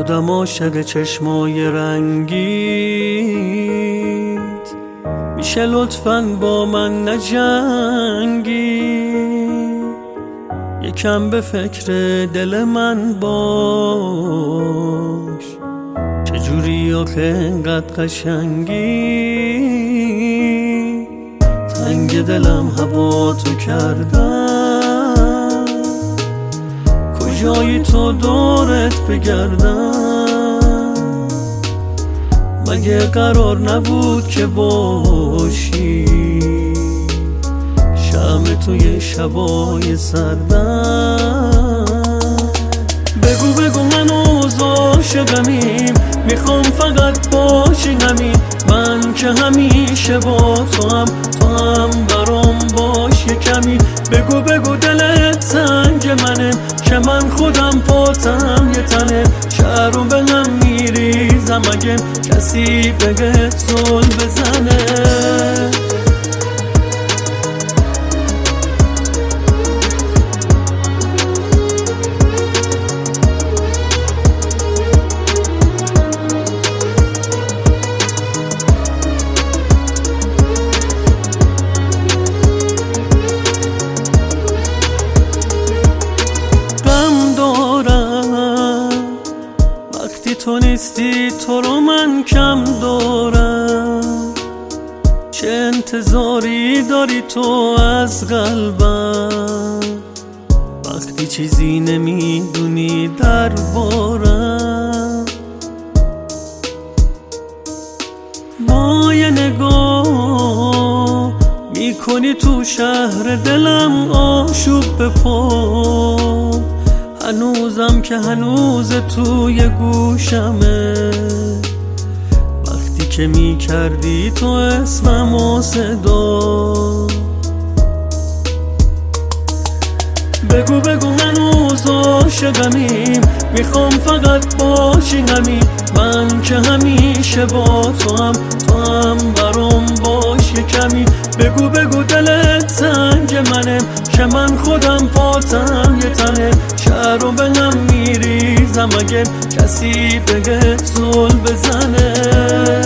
شدم عاشق چشمای رنگیت، میشه لطفاً با من نجنگی، یکم به فکر دل من باش، چجوری آخه انقدر قشنگی، تنگ دلم هوا تو کردم، کجایی تو دورت بگردم، مگه قرار نبود که باشی شمع توی شبای سردم. بگو من عاشقمیم، میخوام فقط باشی همین، من که همیشه با تو هم برام باش یه کمی. بگو دلت سنگ منه که من خودم پاتم یه تنه، شهر رو به هم میریزم اگه کسی بگت زل بزنه. تو نیستی تو رو من کم دارم، چه انتظاری داری تو از قلبم، وقتی چیزی نمیدونی دربارم. با یه نگاه میکنی تو شهر دلم آشوب بپام، هنوزم که هنوز توی گوشمه، وقتی که میکردی تو اسمم و صدا. بگو من عاشقمیم، میخوام فقط باشی همین، من که همیشه با تو هم برام باش یه کمی. بگو دلت سنگ منه که من خودم پاتم یه تنه، شهر رو به هم میریزم اگه کسی بگه زل بزنه.